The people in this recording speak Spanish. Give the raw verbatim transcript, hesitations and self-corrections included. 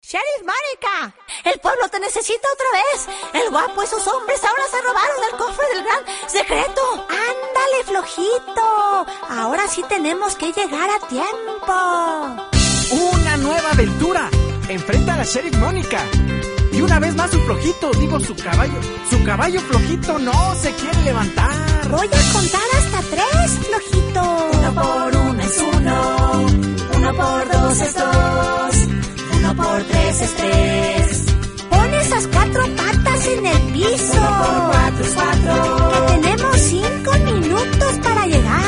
¡Sheriff Mónica! ¡El pueblo te necesita otra vez! ¡El guapo y sus hombres ahora se robaron el cofre del gran secreto! ¡Ándale, flojito! Ahora sí tenemos que llegar a tiempo. ¡Una nueva aventura! Enfrenta a la Sheriff Mónica. Y una vez más su flojito, digo su caballo. Su caballo flojito no se quiere levantar. Voy a contar hasta tres, flojito. Uno por uno es uno. Uno por dos es dos.